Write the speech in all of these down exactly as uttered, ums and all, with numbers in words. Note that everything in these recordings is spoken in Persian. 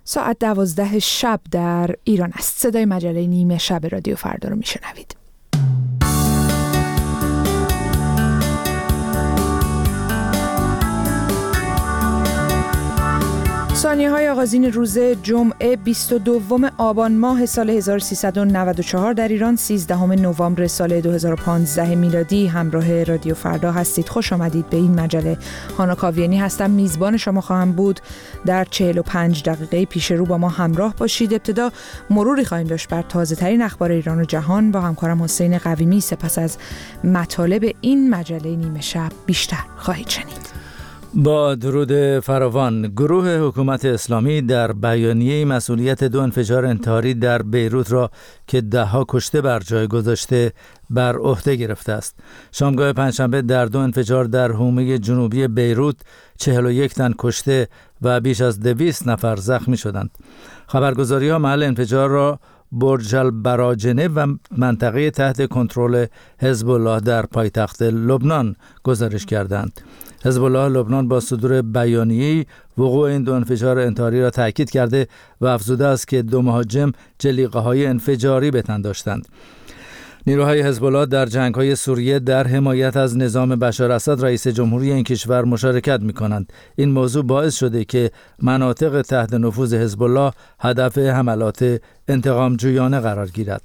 ساعت دوازده شب در ایران است. صدای مجله نیمه شب رادیو فردا رو میشنوید. ثانیه‌های آغازین روز جمعه بیست و دوم آبان ماه سال هزار و سیصد و نود و چهار در ایران، سیزدهم نوامبر سال دو هزار و پانزده میلادی. همراه رادیو فردا هستید. خوش آمدید به این مجله. هانا کاویانی هستم، میزبان شما خواهم بود. در چهل و پنج دقیقه پیش رو با ما همراه باشید. ابتدا مروری خواهیم داشت بر تازه ترین اخبار ایران و جهان با همکارم حسین قویمی. سپس از مطالب این مجله نیمه شب بیشتر خواهید شنید. با درود فراوان، گروه حکومت اسلامی در بیانیه مسئولیت دو انفجار انتحاری در بیروت را که ده‌ها کشته بر جای گذاشته بر عهده گرفته است. شامگاه پنجشنبه در دو انفجار در حومه جنوبی بیروت چهل و یک تن کشته و بیش از دویست نفر زخمی شدند. خبرگزاری‌ها محل انفجار را برج البراجنه و منطقه تحت کنترل حزب الله در پایتخت لبنان گزارش کردند. حزب الله لبنان با صدور بیانیه‌ای وقوع این دو انفجار انتحاری را تاکید کرده و افزوده است که دو مهاجم جلیقه‌های انفجاری به تن داشتند. نیروهای حزب الله در جنگ‌های سوریه در حمایت از نظام بشار اسد رئیس جمهوری این کشور مشارکت می‌کنند. این موضوع باعث شده که مناطق تحت نفوذ حزب الله هدف حملات انتقام‌جویانه قرار گیرد.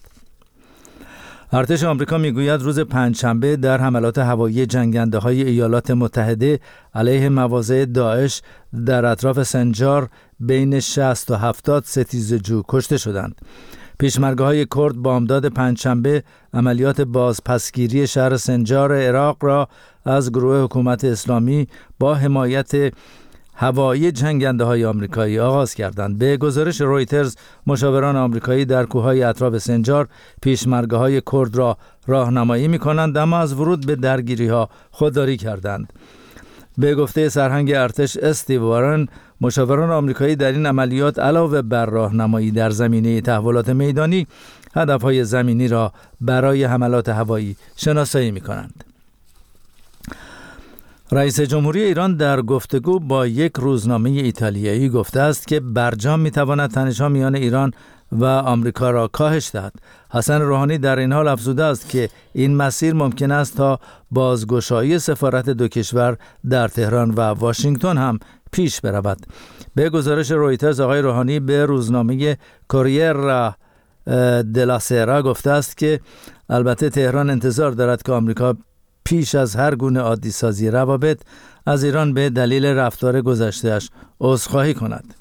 ارتش آمریکا میگوید روز پنجشنبه در حملات هوایی جنگنده‌های ایالات متحده علیه مواضع داعش در اطراف سنجار بین شصت تا هفتاد ستیزجو کشته شدند. پیشمرگه‌های کرد بامداد پنجشنبه عملیات بازپسگیری شهر سنجار عراق را از گروه حکومت اسلامی با حمایت هوایی جنگنده‌های آمریکایی آغاز کردند. به گزارش رویترز، مشاوران آمریکایی در کوههای اطراف سنجار پیشمرگه‌های کرد را راهنمایی می‌کنند، اما از ورود به درگیری‌ها خودداری کردند. به گفته سرهنگ ارتش استیو وارن، مشاوران آمریکایی در این عملیات علاوه بر راهنمایی در زمینه تحولات میدانی، هدف‌های زمینی را برای حملات هوایی شناسایی می‌کنند. رئیس جمهوری ایران در گفتگو با یک روزنامه ایتالیایی گفته است که برجام می‌تواند تنش‌ها میان ایران و آمریکا را کاهش دهد. حسن روحانی در این حال افزوده است که این مسیر ممکن است تا بازگشایی سفارت دو کشور در تهران و واشنگتن هم پیش برود. به گزارش رویترز، آقای روحانی به روزنامه کوریر دلا سرا گفته است که البته تهران انتظار دارد که آمریکا پیش از هر گونه عادی سازی روابط از ایران به دلیل رفتار گذشته‌اش عذرخواهی کند.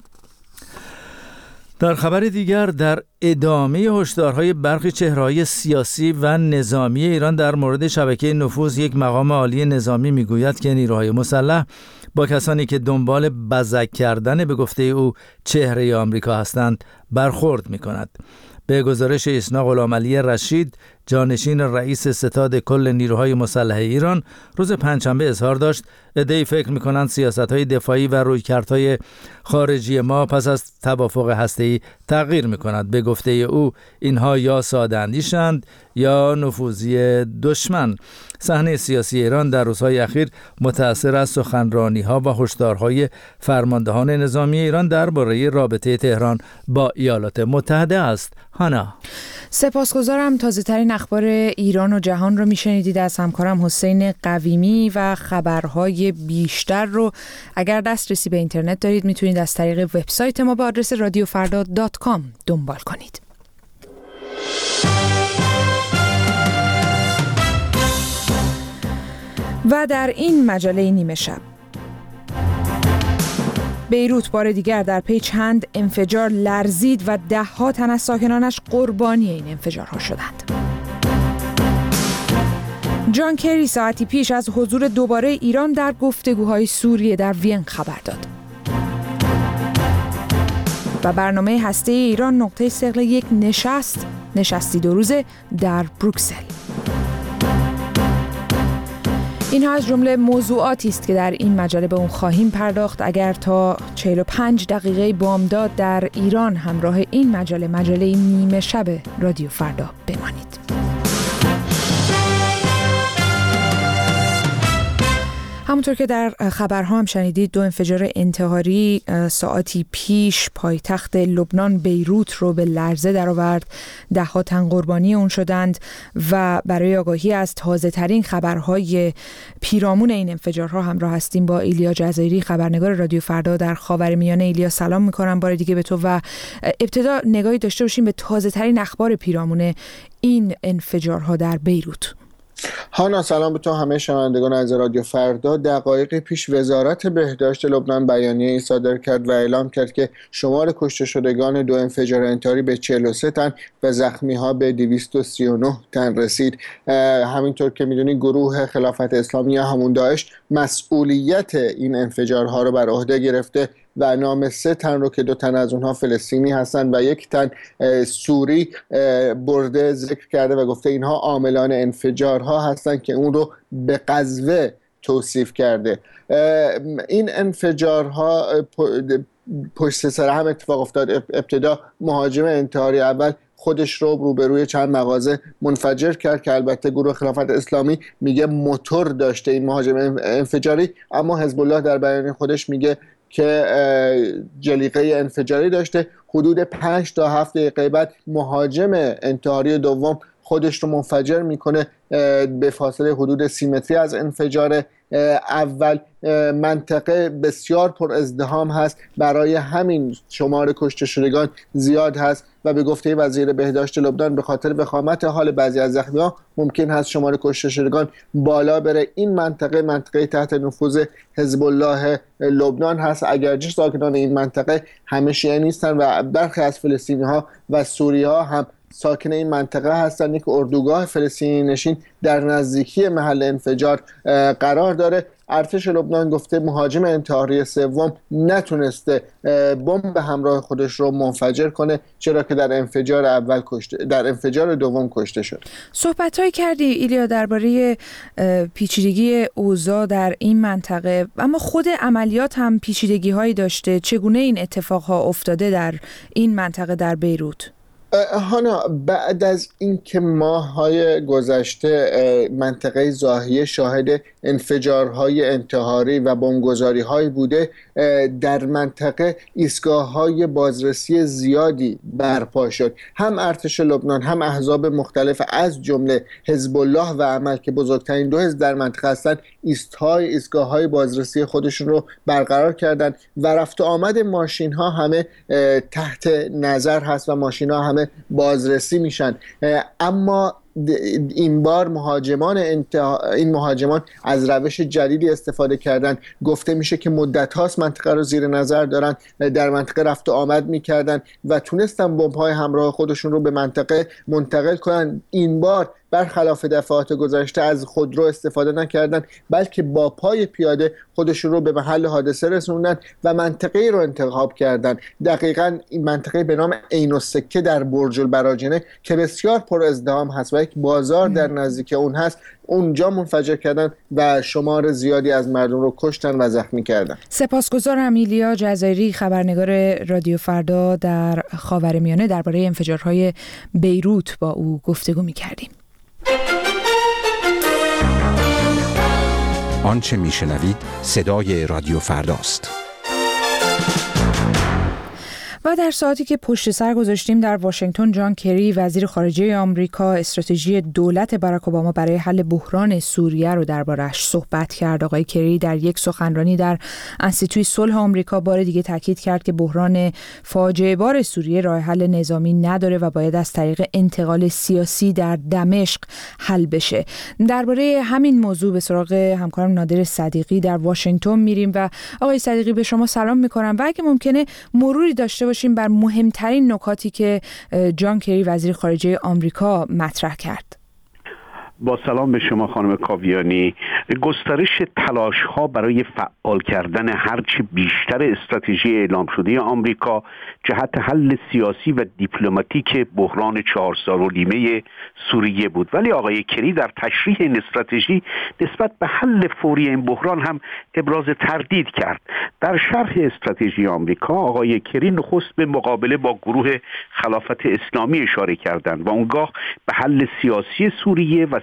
در خبر دیگر، در ادامه هشدارهای برخی چهره‌های سیاسی و نظامی ایران در مورد شبکه نفوذ، یک مقام عالی نظامی میگوید که نیروهای مسلح با کسانی که دنبال بزک کردن به گفته او چهره آمریکا هستند برخورد می‌کند. به گزارش ایسنا غلامعلی رشید، جانشین رئیس ستاد کل نیروهای مسلح ایران، روز پنجشنبه اظهار داشت عده‌ای فکر می‌کنند سیاست‌های دفاعی و رویکردهای خارجی ما پس از توافق هسته‌ای تغییر می‌کند. به گفته او اینها یا ساده‌اندیشند یا نفوذی دشمن. صحنه سیاسی ایران در روزهای اخیر متأثر از سخنرانی‌ها و هشدارهای فرماندهان نظامی ایران درباره رابطه تهران با ایالات متحده است. هانا، سپاسگزارم. تازه ترین اخبار ایران و جهان رو میشنیدید از همکارم حسین قویمی و خبرهای بیشتر رو اگر دسترسی به اینترنت دارید میتونید از طریق وبسایت ما با آدرس رادیو فردا دات کام دنبال کنید. و در این مجله نیمه شب، بیروت بار دیگر در پی چند انفجار لرزید و ده ها تن از ساکنانش قربانی این انفجارها شدند. جان کری ساعتی پیش از حضور دوباره ایران در گفتگوهای سوریه در وین خبر داد. و برنامه هسته ایران نقطه ثقل یک نشست نشستی دو روزه در بروکسل. اینها از جمله موضوعاتی است که در این مجله به اون خواهیم پرداخت. اگر تا چهل و پنج دقیقه بامداد در ایران همراه این مجله مجله نیمه شب رادیو فردا بمانید. همونطور که در خبرها هم شنیدید، دو انفجار انتحاری ساعتی پیش پایتخت لبنان بیروت رو به لرزه درآورد. ده ها تن قربانی اون شدند و برای آگاهی از تازه ترین خبرهای پیرامون این انفجارها همراه هستیم با ایلیا جزایری، خبرنگار رادیو فردا در خاورمیانه. ایلیا سلام میکنم بار دیگه به تو و ابتدا نگاهی داشته باشیم به تازه ترین اخبار پیرامون این انفجارها در بیروت. هانا سلام به تو، همه شنوندگان از رادیو فردا. دقایقی پیش وزارت بهداشت لبنان بیانیه‌ای صادر کرد و اعلام کرد که شمار کشته شدگان دو انفجار انتحاری به چهل و سه تن و زخمی‌ها به دویست و سی و نه تن رسید. همینطور که می‌دونید گروه خلافت اسلامی یا همون داعش مسئولیت این انفجارها رو بر عهده گرفته و نام سه تن رو که دو تن از اونها فلسطینی هستند و یک تن سوری برده ذکر کرده و گفته اینها عاملان انفجارها هستند که اون رو به غزوه توصیف کرده. این انفجارها پشت سر هم اتفاق افتاد. ابتدا مهاجم انتحاری اول خودش رو روبروی چند مغازه منفجر کرد که البته گروه خلافت اسلامی میگه موتور داشته این مهاجم انفجاری، اما حزب الله در بیان خودش میگه که جلیقه انفجاری داشته. حدود پنج تا هفت دقیقه بعد مهاجم انتحاری دوم خودش رو منفجر میکنه به فاصله حدود سی متری از انفجار اول. منطقه بسیار پر ازدحام هست، برای همین شمار کشته شدگان زیاد هست و به گفته وزیر بهداشت لبنان به خاطر وخامت حال بعضی از زخمی‌ها ممکن هست شمار کشته شدگان بالا بره. این منطقه منطقه تحت نفوذ حزب الله لبنان هست، اگرچه ساکنان این منطقه همه شیعه نیستن و برخی از فلسطینی‌ها و سوری‌ها هم ساکن این منطقه هستند. یک اردوگاه فلسطینی نشین در نزدیکی محل انفجار قرار داره. ارتش لبنان گفته مهاجم انتحاری سوم نتونسته بمب همراه خودش رو منفجر کنه، چرا که در انفجار اول کشته در انفجار دوم کشته شد. صحبت‌هایی کردی ایلیا درباره پیچیدگی اوضاع در این منطقه، اما خود عملیات هم پیچیدگی‌هایی داشته. چگونه این اتفاق‌ها افتاده در این منطقه در بیروت؟ هانا، بعد از اینکه ماه‌های گذشته منطقه زاهیه شاهد انفجارهای انتحاری و بمبگذاری‌های بوده، در منطقه ایستگاه‌های بازرسی زیادی برپا شد. هم ارتش لبنان هم احزاب مختلف از جمله حزب الله و عمل که بزرگترین دو حزب در منطقه هستند، ایستهای ایستگاه‌های بازرسی خودشون رو برقرار کردند و رفت و آمد ماشین‌ها همه تحت نظر هست و ماشین‌ها همه بازرسی میشن. اما این بار مهاجمان انتها... این مهاجمان از روش جدیدی استفاده کردن. گفته میشه که مدت هاست منطقه رو زیر نظر دارن، در منطقه رفت و آمد میکردن و تونستن بمب‌های همراه خودشون رو به منطقه منتقل کنن. این بار برخلاف دفعات گذشته از خودرو استفاده نکردن، بلکه با پای پیاده خودشون رو به محل حادثه رسوندن و منطقه‌ای رو انتخاب کردن. دقیقاً این منطقه به نام عین السکه در برج البراجنه که بسیار پر ازدحام هست و یک بازار در نزدیک اون هست، اونجا منفجر کردن و شمار زیادی از مردم رو کشتن و زخمی کردن. سپاسگزارم ایلیا جزایری، خبرنگار رادیو فردا در خاورمیانه. درباره انفجارهای بیروت با او گفتگو می‌کردیم. آنچه میشنوید صدای رادیو فرداست. و در ساعتی که پشت سر گذاشتیم در واشنگتن، جان کری وزیر خارجه آمریکا استراتژی دولت باراک اوباما برای حل بحران سوریه رو درباره‌اش صحبت کرد. آقای کری در یک سخنرانی در انستیتوی صلح آمریکا بار دیگه تاکید کرد که بحران فاجعه بار سوریه راه حل نظامی نداره و باید از طریق انتقال سیاسی در دمشق حل بشه. درباره همین موضوع به سراغ همکارم نادر صدیقی در واشنگتن میریم و آقای صدیقی به شما سلام میکنم و اگه ممکنه مروری داشته باشیم بر مهمترین نکاتی که جان کری وزیر خارجه آمریکا مطرح کرد. با سلام به شما خانم کاویانی. گسترش تلاش‌ها برای فعال کردن هرچه بیشتر استراتژی اعلام شده آمریکا جهت حل سیاسی و دیپلماتیک بحران چهار سال و نیمه سوریه بود، ولی آقای کری در تشریح این استراتژی نسبت به حل فوری این بحران هم ابراز تردید کرد. در شرح استراتژی آمریکا آقای کری نخست به مقابله با گروه خلافت اسلامی اشاره کردند و اونگاه به حل سیاسی سوریه و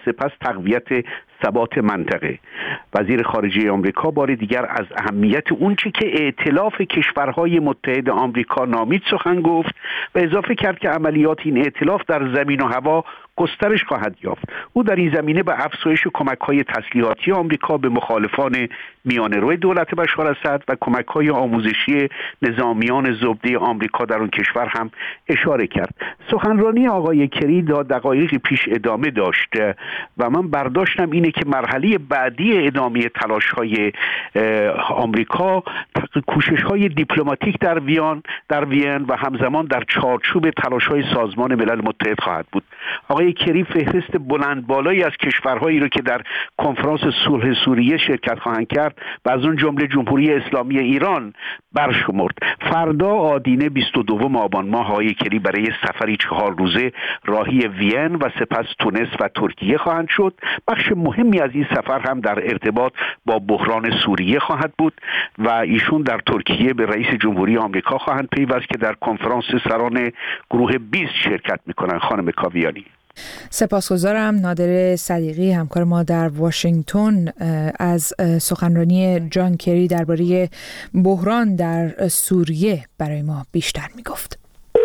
سپس تقویت ثبات منطقه. وزیر خارجه آمریکا بار دیگر از اهمیت اونچه که ائتلاف کشورهای متحد آمریکا نامید سخن گفت و اضافه کرد که عملیات این ائتلاف در زمین و هوا گسترش خواهد یافت. او در این زمینه به افزایش کمک‌های تسلیحاتی آمریکا به مخالفان میانه‌رو دولت بشار اسد و کمک‌های آموزشی نظامیان زبده آمریکا در اون کشور هم اشاره کرد. سخنرانی آقای کری تا دقایقی پیش ادامه داشت و من برداشتم اینه که مرحله بعدی ادامه تلاش‌های آمریکا کوشش‌های دیپلماتیک در وین در وین و همزمان در چارچوب تلاش‌های سازمان ملل متحد خواهد بود. آقای کری فهرست بلند بالایی از کشورهایی رو که در کنفرانس صلح سوریه شرکت خواهند کرد و از اون جمله جمهوری اسلامی ایران برشمرد. فردا آدینه بیست و دوم آبان ماه آقای کری برای سفری چهار روزه راهی وین و سپس تونس و ترکیه خواهند شد. بخش مهمی از این سفر هم در ارتباط با بحران سوریه خواهد بود و ایشون در ترکیه به رئیس جمهوری آمریکا خواهند پیوست که در کنفرانس سران گروه بیست شرکت میکنن. خانم کاویانی. سپاسگزارم. نادر صدیقی همکار ما در واشنگتن از سخنرانی جان کری درباره بحران در سوریه برای ما بیشتر میگفت.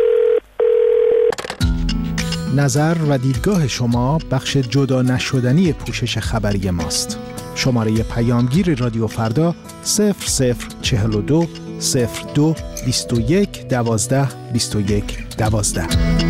نظر و دیدگاه شما بخش جدا نشدنی پوشش خبری ماست. شماره پیامگیر رادیو فردا صفر صفر چهل و دو صفر دو بیست و یک دوازده بیست و یک دوازده.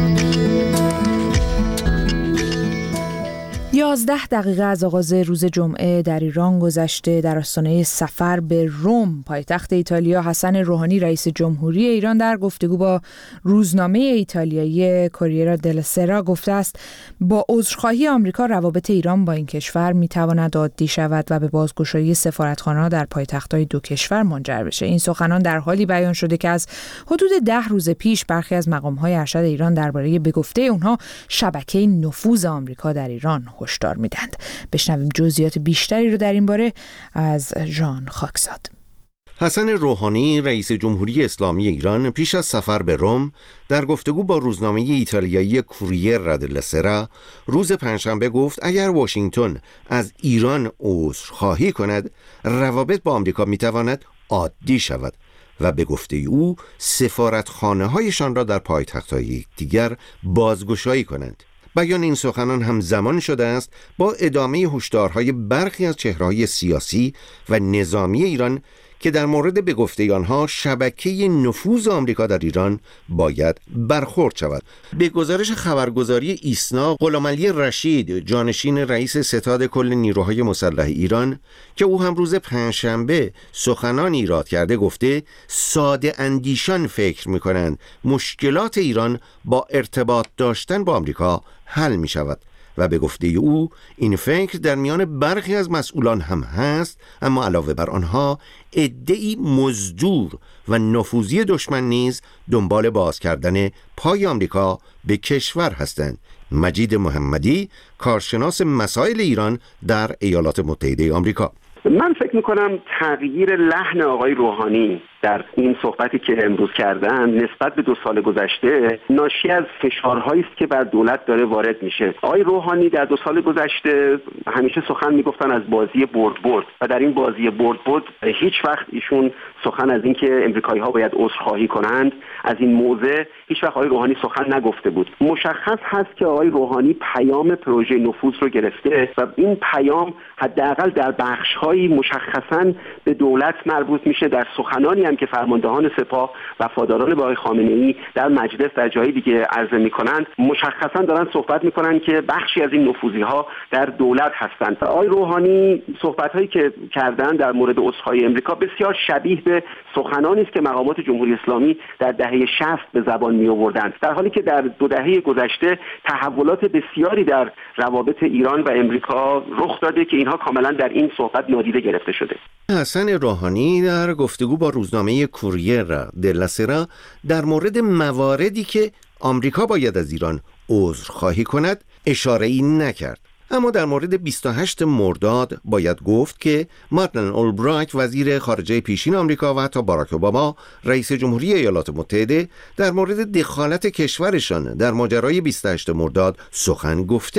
یازده دقیقه از آغاز روز جمعه در ایران گذشته. در آستانه سفر به روم پایتخت ایتالیا، حسن روحانی رئیس جمهوری ایران در گفتگو با روزنامه ایتالیایی کوریرا دلا سرا گفته است با عذرخواهی آمریکا روابط ایران با این کشور میتواند عادی شود و به بازگشایی سفارتخانه‌ها در پایتخت‌های دو کشور منجر بشه. این سخنان در حالی بیان شده که از حدود ده روز پیش برخی از مقام‌های ارشد ایران درباره به گفته اونها شبکه نفوذ آمریکا در ایران هشدار میدند. بشنویم جزئیات بیشتری رو در این باره از ژان خاکزاد. حسن روحانی رئیس جمهوری اسلامی ایران پیش از سفر به روم در گفتگو با روزنامه ایتالیایی کوریرا دلا سرا روز پنجشنبه گفت اگر واشنگتن از ایران عذرخواهی کند روابط با آمریکا میتواند عادی شود و به گفته او سفارتخانه‌هایشان را در پایتخت‌های دیگر بازگشایی کنند. بیان این سخنان هم زمان شده است با ادامه هشدارهای برخی از چهره‌های سیاسی و نظامی ایران که در مورد به گفته آنها شبکه نفوذ آمریکا در ایران باید برخورد شود. به گزارش خبرگزاری ایسنا، غلامعلی رشید جانشین رئیس ستاد کل نیروهای مسلح ایران که او هم روز پنجشنبه سخنان ایراد کرده گفته ساده اندیشان فکر می‌کنند مشکلات ایران با ارتباط داشتن با آمریکا حل می شود و به گفته او این فکر در میان برخی از مسئولان هم هست، اما علاوه بر آنها عده‌ای مزدور و نفوذی دشمن نیز دنبال باز کردن پای آمریکا به کشور هستند. مجید محمدی، کارشناس مسائل ایران در ایالات متحده آمریکا: من فکر میکنم تغییر لحن آقای روحانی در این صحبتی که امروز کردن نسبت به دو سال گذشته ناشی از فشارهایی است که بر دولت داره وارد میشه. آقای روحانی در دو سال گذشته همیشه سخن میگفتن از بازی برد برد و در این بازی برد برد هیچ وقت ایشون سخن از این که امریکایی‌ها باید عذرخواهی کنند از این موضع هیچ وقت آقای روحانی سخن نگفته بود. مشخص هست که آقای روحانی پیام پروژه نفوذ رو گرفته و این پیام حداقل در بخش‌هایی مشخصاً به دولت مربوط میشه. در سخنانی هم که فرماندهان سپاه وفاداران به آقای خامنه‌ای در مجلس در جای دیگه عرضه میکنند مشخصاً دارن صحبت میکنن که بخشی از این نفوذی‌ها در دولت هستند. آقای روحانی صحبت‌هایی که کردن در مورد عذرخواهی امریکا بسیار شبیه به سخنانی است که مقامات جمهوری اسلامی در دهه شصت به زبان می آوردند، در حالی که در دو دهه گذشته تحولات بسیاری در روابط ایران و امریکا رخ داده که اینها کاملا در این صحبت نادیده گرفته شده. حسن روحانی در گفتگو با روزنامه کوریرا دلا سرا در مورد مواردی که آمریکا باید از ایران عذرخواهی کند اشاره‌ای نکرد، اما در مورد بیست و هشتم مرداد باید گفت که مادلن اولبرایت وزیر خارجه پیشین آمریکا و حتی باراک اوباما رئیس جمهوری ایالات متحده در مورد دخالت کشورشان در ماجرای بیست و هشتم مرداد سخن گفتند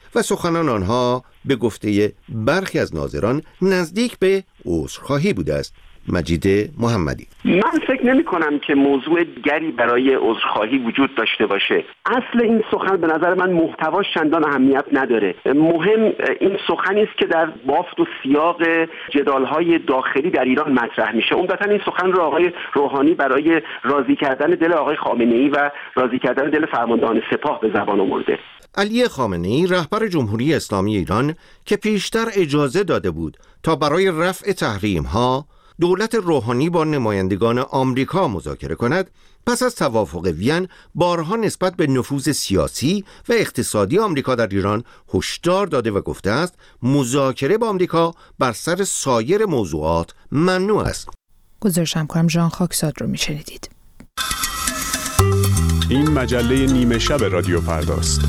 و سخنان آنها به گفته برخی از ناظران نزدیک به عذرخواهی بوده است. مجید محمدی: من فکر نمی کنم که موضوع دیگری برای عذرخواهی وجود داشته باشه. اصل این سخن به نظر من محتواش چندان اهمیت نداره. مهم این سخنی است که در بافت و سیاق جدال‌های داخلی در ایران مطرح میشه. عمدتاً این سخن رو آقای روحانی برای راضی کردن دل آقای خامنه‌ای و راضی کردن دل فرماندهان سپاه به زبان آورده. علی خامنه‌ای رهبر جمهوری اسلامی ایران که پیشتر اجازه داده بود تا برای رفع تحریم‌ها دولت روحانی با نمایندگان آمریکا مذاکره کند، پس از توافق وین بارها نسبت به نفوذ سیاسی و اقتصادی آمریکا در ایران هشدار داده و گفته است مذاکره با آمریکا بر سر سایر موضوعات ممنوع است. گزارشم کنم ژان خاکساد رو میشنیدید. این مجله نیمه شب رادیو فرداست.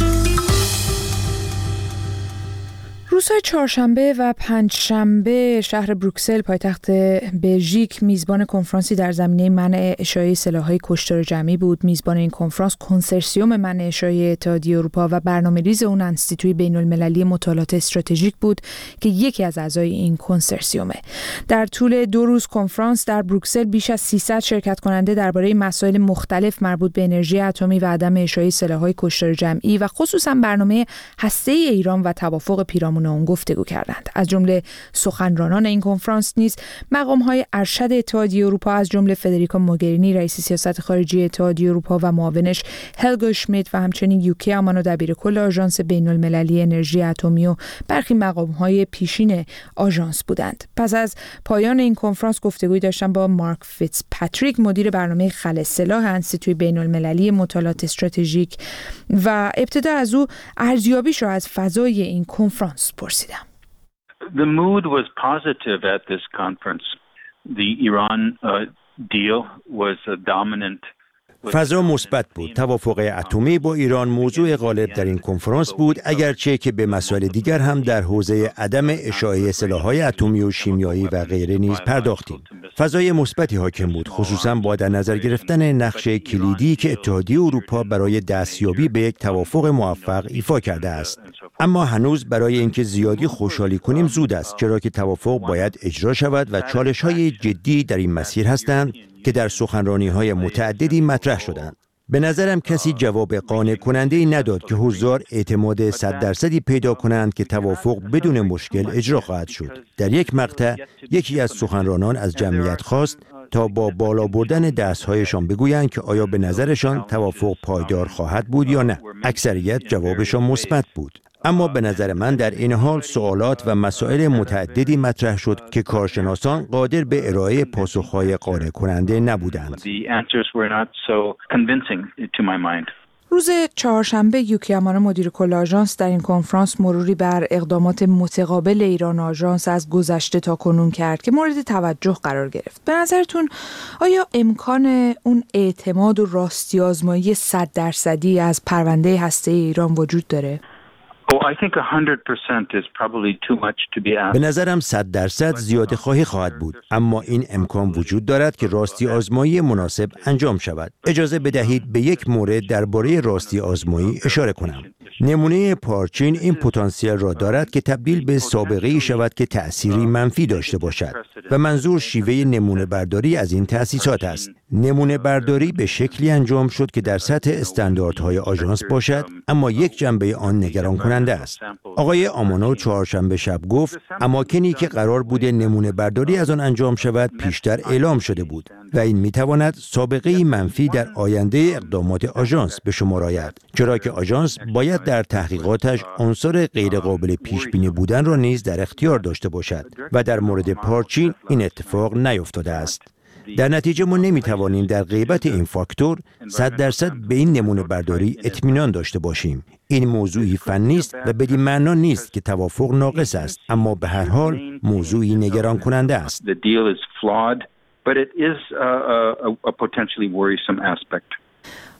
روزهای چهارشنبه و پنجشنبه شهر بروکسل پایتخت بلژیک میزبان کنفرانسی در زمینه منع اشاعه سلاح‌های کشتار جمعی بود. میزبان این کنفرانس کنسرسیوم منع اشاعه اتحادیه اروپا و برنامه‌ریز اون انستیتوی بین‌المللی مطالعات استراتژیک بود که یکی از اعضای این کنسرسیومه. در طول دو روز کنفرانس در بروکسل بیش از سیصد شرکت کننده درباره مسائل مختلف مربوط به انرژی اتمی و عدم اشاعه سلاح‌های کشتار جمعی و خصوصا برنامه هسته‌ای ایران و توافق پیرامون اون گفتگو کردند. از جمله سخنرانان این کنفرانس نیز مقام‌های ارشد اتحادیه اروپا از جمله فدریکا موگرینی رئیس سیاست خارجی اتحادیه اروپا و معاونش هلگا شمیت و همچنین یوکی امانو دبیرکل آژانس بین‌المللی انرژی اتمی و برخی مقام‌های پیشین آژانس بودند. پس از پایان این کنفرانس گفتگویی داشتم با مارک فیتز پاتریک مدیر برنامه خلع سلاح انستیتوی بین‌المللی مطالعات استراتژیک و ابتدا از او ارزیابیش را از فضای این کنفرانس پرسیدم. The mood was positive at this conference. The Iran uh, deal was a dominant. فضا مثبت بود. توافق اتمی با ایران موضوع غالب در این کنفرانس بود، اگرچه که به مسائل دیگر هم در حوزه عدم اشاعه سلاح‌های اتمی و شیمیایی و غیره نیز پرداختیم. فضای مثبتی حاکم بود، خصوصا با در نظر گرفتن نقش کلیدی که اتحادیه اروپا برای دستیابی به یک توافق موفق ایفا کرده است. اما هنوز برای اینکه زیادی خوشحالی کنیم زود است، چرا که توافق باید اجرا شود و چالش‌های جدی در این مسیر هستند که در سخنرانی‌های متعددی مطرح شدند. به نظرم کسی جواب قانع کننده‌ای نداد که حضار اعتماد صد درصدی پیدا کنند که توافق بدون مشکل اجرا خواهد شد. در یک مقطع یکی از سخنرانان از جمعیت خواست تا با بالا بردن دست‌هایشان بگویند که آیا به نظرشان توافق پایدار خواهد بود یا نه. اکثریت جوابشان مثبت بود. اما به نظر من در این حال سوالات و مسائل متعددی مطرح شد که کارشناسان قادر به ارائه پاسخ‌های قانع کننده نبودند. روز چهارشنبه یوکی امانو مدیر کل آژانس در این کنفرانس مروری بر اقدامات متقابل ایران آژانس از گذشته تا کنون کرد که مورد توجه قرار گرفت. به نظرتون آیا امکان اون اعتماد و راستی آزمایی صد درصدی از پرونده هسته ایران وجود داره؟ به نظرم صد درصد زیاده خواهی خواهد بود، اما این امکان وجود دارد که راستی آزمایی مناسب انجام شود. اجازه بدهید به یک مورد درباره راستی آزمایی اشاره کنم. نمونه پارچین این پتانسیل را دارد که تبدیل به سابقه‌ای شود که تأثیری منفی داشته باشد و منظور شیوه نمونه برداری از این تأسیسات است. نمونه برداری به شکلی انجام شد که در سطح استانداردهای آژانس باشد، اما یک جنبه آن نگران کننده است. آقای آمانو چهارشنبه شب گفت اماکنی که قرار بوده نمونه برداری از آن انجام شود پیشتر اعلام شده بود و این میتواند سابقه‌ای منفی در آینده اقدامات آژانس به شمار آید، چرا که آژانس باید در تحقیقاتش عنصر غیرقابل پیش بینی بودن را نیز در اختیار داشته باشد و در مورد پارچین این اتفاق نیفتاده است. در نتیجه ما نمیتوانیم در غیبت این فاکتور صد درصد به این نمونه برداری اطمینان داشته باشیم. این موضوعی فنی است و بدین معنا نیست که توافق ناقص است، اما به هر حال موضوعی نگران کننده است.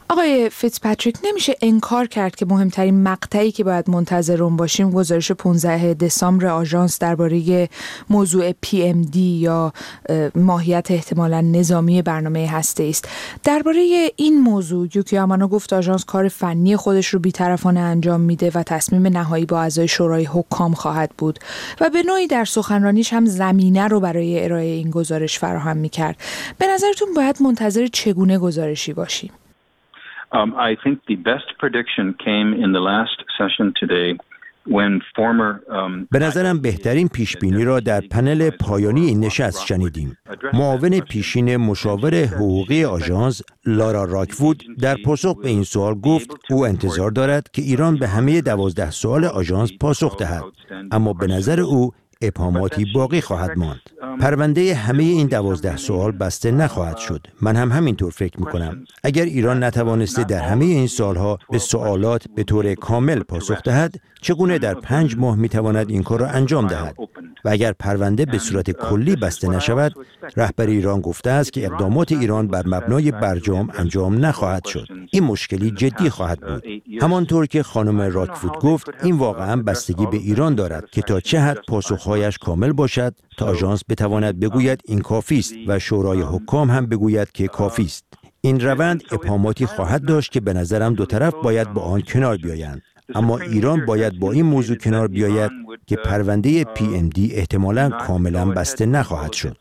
آقای فیتزپاتریک، نمیشه انکار کرد که مهمترین مقطعی که باید منتظر اون باشیم گزارش پانزده دسامبر آژانس درباره موضوع پی ام دی یا ماهیت احتمالاً نظامی برنامه هسته‌ای است. درباره این موضوع یوکیو امانو گفت آژانس کار فنی خودش رو بی‌طرفانه انجام میده و تصمیم نهایی با اعضای شورای حکام خواهد بود و به نوعی در سخنرانیش هم زمینه رو برای ارائه این گزارش فراهم میکرد. به نظرتون باید منتظر چگونه گزارشی باشیم؟ Um, I think the best prediction came in the last session today when former um, به نظرم بهترین پیشبینی را در پنل پایانی این نشست شنیدیم. معاون پیشین مشاور حقوقی آژانس لارا راکوود در پاسخ به این سوال گفت او انتظار دارد که ایران به همه دوازده سوال آژانس پاسخ دهد، اما به نظر او ابهاماتی باقی خواهد ماند. پرونده همه این دوازده سوال بسته نخواهد شد. من هم همینطور فکر میکنم. اگر ایران نتوانسته در همه این سالها به سوالات به طور کامل پاسخ دهد، چگونه در پنج ماه میتواند این کار را انجام دهد؟ و اگر پرونده به صورت کلی بسته نشود، رهبر ایران گفته است که اقدامات ایران بر مبنای برجام انجام نخواهد شد. این مشکلی جدی خواهد بود. همانطور که خانم راکوود گفت، این واقعا بستگی به ایران دارد که تا چه حد پاسخهایش کامل باشد تا آژانس بتواند بگوید این کافی است و شورای حکام هم بگوید که کافی است. این روند ابهاماتی خواهد داشت که به نظرم دو طرف باید با آن کنار بیایند. اما ایران باید با این موضوع کنار بیاید که پرونده پی ام دی احتمالاً کاملاً بسته نخواهد شد.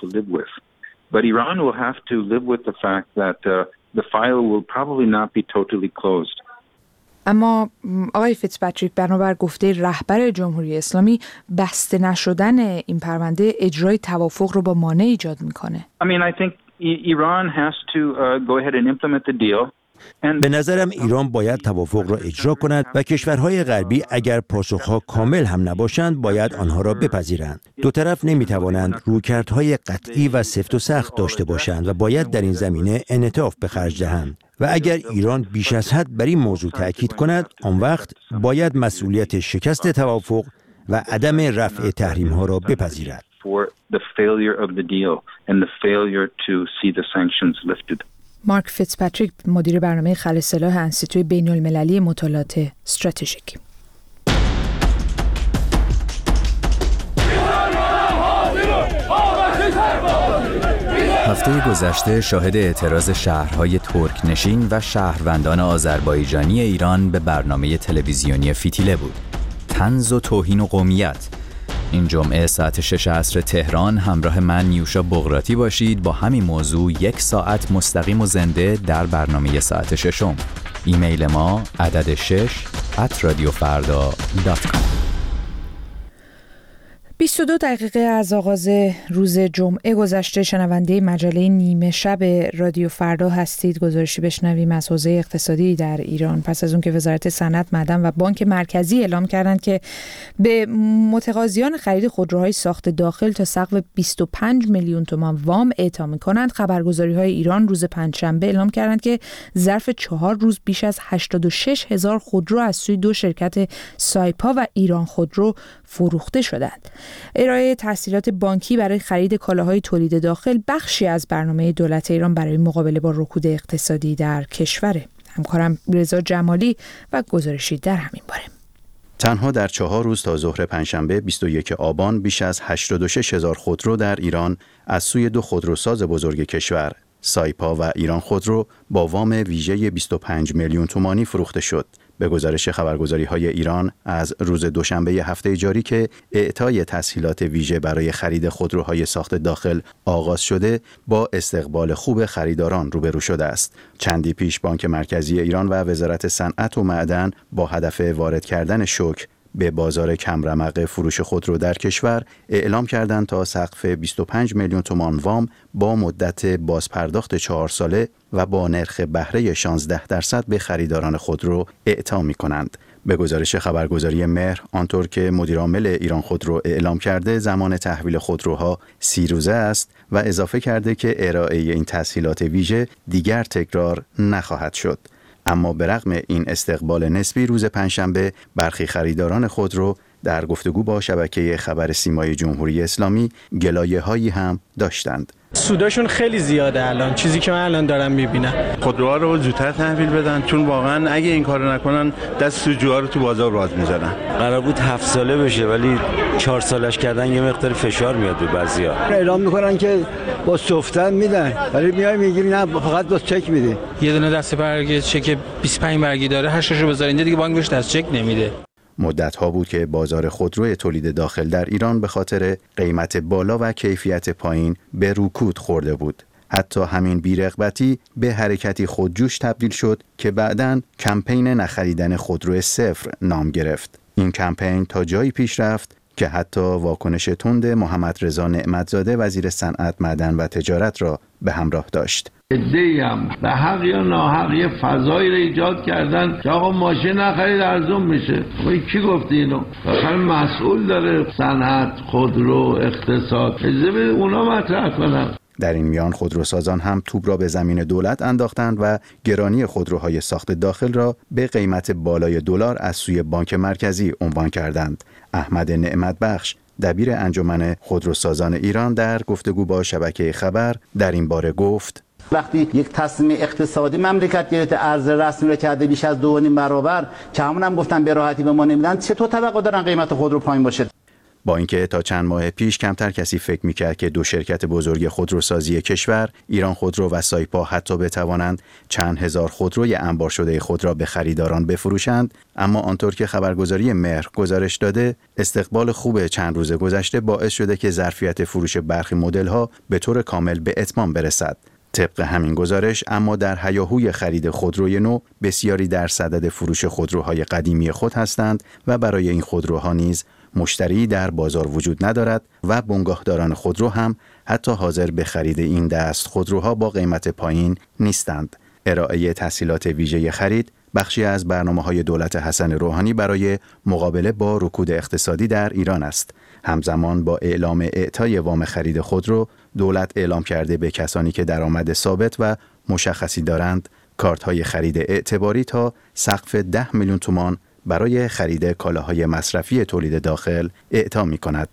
But Iran will have to live with the fact that uh, the file will probably not be totally closed. اما آقای فیتزپاتریک، بنابر گفته رهبر جمهوری اسلامی، بسته نشدن این پرونده اجرای توافق رو با مانع ایجاد میکنه. I mean, I think Iran has to uh, go ahead and implement the deal. به نظرم ایران باید توافق را اجرا کند و کشورهای غربی اگر پاسخها کامل هم نباشند باید آنها را بپذیرند. دو طرف نمیتوانند رویکردهای قطعی و سفت و سخت داشته باشند و باید در این زمینه انعطاف به خرج دهند. و اگر ایران بیش از حد بر این موضوع تأکید کند، آن وقت باید مسئولیت شکست توافق و عدم رفع تحریم ها را بپذیرد. مارک فیتزپاتریک، مدیر برنامه خلسلاح انستیتوی بین المللی مطالعات استراتژیک. هفته گذشته شاهد اعتراض شهرهای ترک نشین و شهروندان آذربایجانی ایران به برنامه تلویزیونی فتیله بود. طنز و توهین و قومیت. این جمعه ساعت شش عصر تهران همراه من نیوشا بغراتی باشید با همین موضوع یک ساعت مستقیم و زنده در برنامه ساعت ششم. ایمیل ما عدد شش ات رادیو فردا دات کام. بیست و دو دقیقه از آغاز روز جمعه گذشته شنونده مجله نیمه شب رادیو فردا هستید. گزارشی بشنویم از حوزه اقتصادی در ایران. پس از اون که وزارت صنعت، معدن و بانک مرکزی اعلام کردند که به متقاضیان خرید خودروهای ساخت داخل تا سقف بیست و پنج میلیون تومان وام اعطا می‌کنند، خبرگزاری‌های ایران روز پنجشنبه اعلام کردند که ظرف چهار روز بیش از هشتاد و شش هزار خودرو از سوی دو شرکت سایپا و ایران خودرو فروخته شدند. ارائه تسهیلات بانکی برای خرید کالاهای تولید داخل بخشی از برنامه دولت ایران برای مقابله با رکود اقتصادی در کشور. همکارم رضا جمالی و گزارشی در همین باره. تنها در چهار روز تا ظهر پنجشنبه بیست و یکم آبان بیش از هشتاد و شش هزار خودرو در ایران از سوی دو خودروساز بزرگ کشور، سایپا و ایران خودرو، با وام ویژه بیست و پنج میلیون تومانی فروخته شد. به گزارش خبرگزاری‌های ایران از روز دوشنبه هفته جاری که اعطای تسهیلات ویژه برای خرید خودروهای ساخت داخل آغاز شده، با استقبال خوب خریداران روبرو شده است. چندی پیش بانک مرکزی ایران و وزارت صنعت و معدن با هدف وارد کردن شوک به بازار کمرمق فروش خودرو در کشور اعلام کردند تا سقف بیست و پنج میلیون تومان وام با مدت بازپرداخت چهار ساله و با نرخ بهره شانزده درصد به خریداران خودرو اعطا می‌کنند. به گزارش خبرگزاری مهر، آنطور که مدیرعامل ایران خودرو اعلام کرده، زمان تحویل خودروها سی روزه است و اضافه کرده که ارائه این تسهیلات ویژه دیگر تکرار نخواهد شد. اما به رغم این استقبال نسبی، روز پنجشنبه برخی خریداران خودرو در گفتگو با شبکه خبر سیمای جمهوری اسلامی گلایه‌هایی هم داشتند. سوداشون خیلی زیاده الان، چیزی که من الان دارم میبینم. خودروها رو زودتر تحویل بدن، چون واقعا اگه این کارو نکنن دست سوجوها رو تو بازار راز میذارن. قرار بود هفت ساله بشه ولی چهار سالش کردن یه مقدار فشار میاد به بعضیا. اعلام میکنن که با سفتن میدن ولی میای میگیری نه فقط با چک میده. یه دونه دسته برگه چک بیست و پنج برگی داره، هشتاشو بذارین دیگه بانک بهش دست چک نمیده. مدت‌ها بود که بازار خودرو تولید داخل در ایران به خاطر قیمت بالا و کیفیت پایین به رکود خورده بود. حتی همین بی‌رغبتی به حرکتی خودجوش تبدیل شد که بعداً کمپین نخریدن خودرو صفر نام گرفت. این کمپین تا جایی پیش رفت که حتی واکنش تند محمد رضا نعمتزاده وزیر صنعت، معدن و تجارت را به همراه داشت. ادعی هم به حق یا ناحق یه فضایی رو ایجاد کردن که آقا ماشین نخرید ارزون میشه. کی گفته اینو؟ بالاخره مسئول داره صنعت، خودرو، اقتصاد، اجازه بده اونا مطرح کنن. در این میان خودروسازان هم توپ را به زمین دولت انداختند و گرانی خودروهای ساخت داخل را به قیمت بالای دلار از سوی بانک مرکزی عنوان کردند. احمد نعمت بخش، دبیر انجمن خودروسازان ایران، در گفتگو با شبکه خبر در این باره گفت: وقتی یک تصمیم اقتصادی مملکت گرفته، ارز رسمی رو کرده بیش از دو و نیم برابر، که همون هم گفتن به راحتی به ما نمیدن، چطور توقع دارن قیمت خودرو پایین باشه؟ با اینکه تا چند ماه پیش کمتر کسی فکر می‌کرد که دو شرکت بزرگ خودروسازی کشور، ایران خودرو و سایپا، حتی بتوانند چند هزار خودروی انبار شده خود را به خریداران بفروشند، اما آنطور که خبرگزاری مهر گزارش داده، استقبال خوب چند روز گذشته باعث شده که ظرفیت فروش برخی مدل‌ها به طور کامل به اتمام برسد. طبق همین گزارش، اما در هیاهوی خرید خودروی نو، بسیاری در صدد فروش خودروهای قدیمی خود هستند و برای این خودروها نیز مشتری در بازار وجود ندارد و بنگاهداران خودرو هم حتی حاضر به خرید این دست خودروها با قیمت پایین نیستند. ارائه تسهیلات ویژه خرید بخشی از برنامه‌های دولت حسن روحانی برای مقابله با رکود اقتصادی در ایران است. همزمان با اعلام اعطای وام خرید خودرو، دولت اعلام کرده به کسانی که درآمد ثابت و مشخصی دارند، کارت‌های خرید اعتباری تا سقف ده میلیون تومان برای خرید کالاهای مصرفی تولید داخل اعطا می‌کند.